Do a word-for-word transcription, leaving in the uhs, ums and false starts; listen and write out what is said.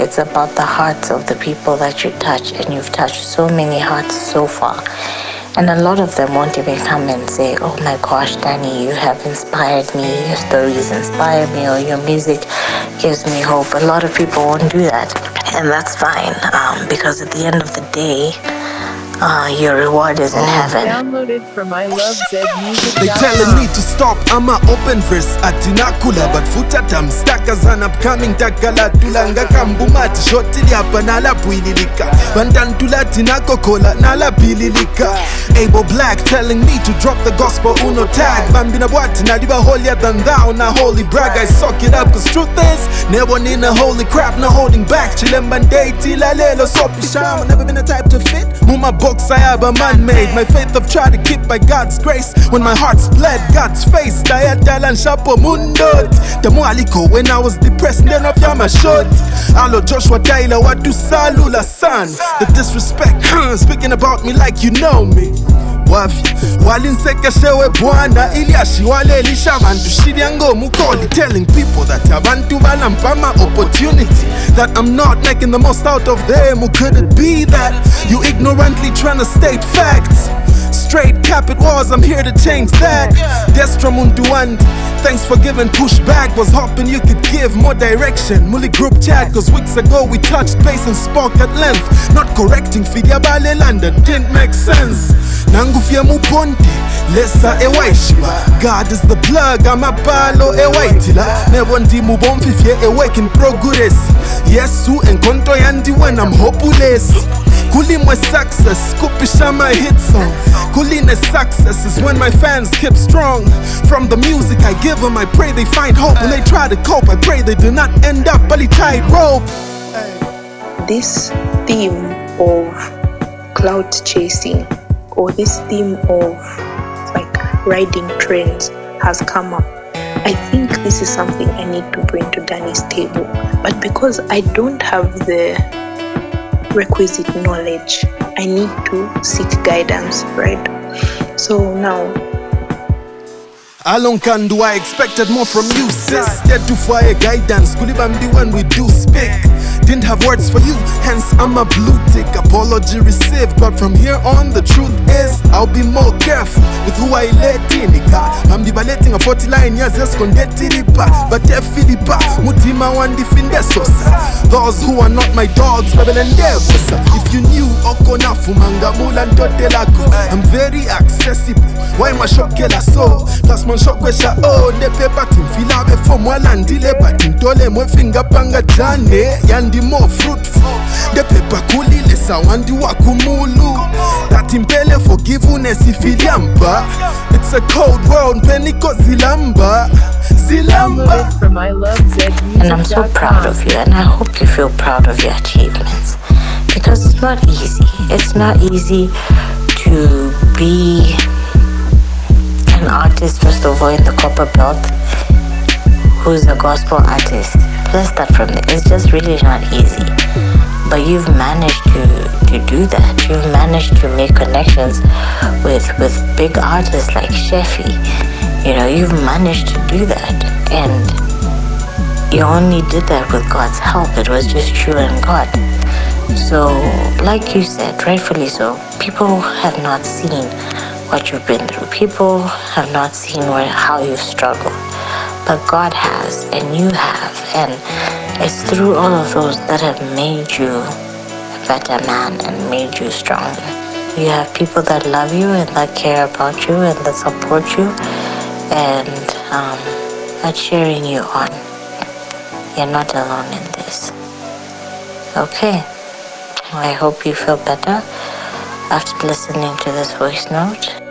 It's about the hearts of the people that you touch, and you've touched so many hearts so far. And a lot of them won't even come and say, oh my gosh, Danny, you have inspired me, your stories inspire me, or your music gives me hope. A lot of people won't do that, and that's fine, um, because at the end of the day, Uh, your reward is in heaven. Downloaded from I Love Zed Music. They telling me to stop, I'm a open verse atinakula, but futatam stackers and upcoming takala tulanga kambumati shotili hapa nala puililika bandantula tinako kola nala pililika. Able Black telling me to drop the gospel uno tag bambina bwati naliba holier than thou na holy brag. I suck it up cause truth is never need a holy crap, no holding back chilembandei tilalelo sopishama. Never been the type to fit muma box I have a man-made. My faith I've tried to keep by God's grace. When my heart's bled, God's face Diatalan shapo mundot Tamualiko when I was depressed, then of yama shot. Alo Joshua Taylor, what do Salula son? The disrespect, speaking about me like you know me. Wafi walinsekeshewe bwana iliashi walelisha vantu shiriango mukoli, telling people that abantu banampama opportunity, that I'm not making the most out of them. Or could it be that you ignorantly trying to state facts? Straight cap it was, I'm here to change that. Destra Munduand, thanks for giving pushback. Was hoping you could give more direction. Muli group chat, cause weeks ago we touched base and spoke at length. Not correcting Fidia Balelanda, didn't make sense. Nangufia muponte, lesa ewaishiba. God is the plug, I'm a palo ewaitila. Nevondi mubomfifye awaken progress. Yesu enkonto yandi when I'm hopeless. Kulimwe success, kupisha my hit song. Kuline success is when my fans keep strong. From the music I give them, I pray they find hope. When they try to cope, I pray they do not end up belly tight rope. This theme of cloud chasing, or this theme of like riding trends has come up. I think this is something I need to bring to Danny's table. But because I don't have the requisite knowledge, I need to seek guidance, right? So now, how long can do I expected more from you, sis? Dead to fire guidance, kulibambi when we do speak. Didn't have words for you, hence I'm a blue tick. Apology received, but from here on the truth is I'll be more careful with who I let in. I'm debating a forty line years escondetiripa, but Philippa mutima wandi findesosa. Those who are not my dogs, babel and devosa. If you knew okona fumanga mulan totelako, I'm very accessible. Why my shop kela so? Plus my shop kwesha oh ne pepa tim filabe from walandile batim tole mwe finger panga jane yandi more fruitful. The pepa kuli lesa wandi wakumulu. That impele forgiveness ifiliamba. It's a cold world peniko zilamba. Zilamba. From I Love Zed Music. And I'm so proud of you, and I hope you feel proud of your achievements, because it's not easy. It's not easy to be an artist, first of all, in the copper belt, who's a gospel artist. Plus that from it, it's just really not easy. But you've managed to, to do that. You've managed to make connections with, with big artists like Shefi. You know, you've managed to do that. And you only did that with God's help. It was just you and God. So, like you said, rightfully so, people have not seen what you've been through. People have not seen where, how you've struggled. But God has, and you have. And it's through all of those that have made you a better man and made you stronger. You have people that love you and that care about you and that support you and um, are cheering you on. You're not alone in this. Okay. I hope you feel better after listening to this voice note.